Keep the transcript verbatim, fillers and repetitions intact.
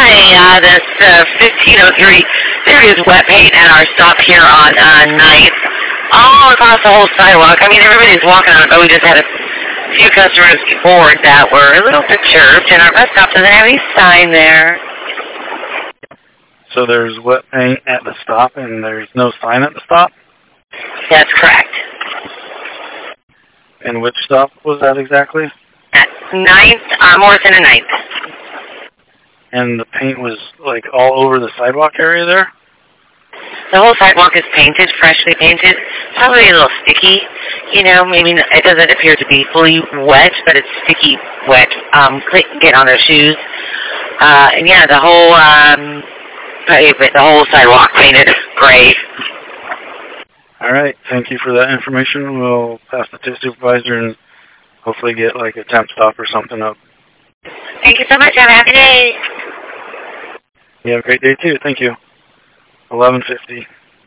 Hi, uh, this uh, fifteen oh three. There is wet paint at our stop here on uh, ninth, all across the whole sidewalk. I mean, everybody's walking on it, but we just had a few customers board that were a little perturbed, and our bus stop doesn't have any sign there. So there's wet paint at the stop, and there's no sign at the stop? That's correct. And which stop was that exactly? At ninth, uh, Morrison and ninth. And the paint was, like, all over the sidewalk area there? The whole sidewalk is painted, freshly painted. Probably a little sticky, you know, maybe it doesn't appear to be fully wet, but it's sticky wet, um, get on their shoes. Uh, and yeah, the whole, um, pavement, the whole sidewalk painted gray. All right, thank you for that information. We'll pass it to the supervisor and hopefully get, like, a temp stop or something up. Thank you so much. Have a happy day. You have a great day, too. Thank you. eleven fifty.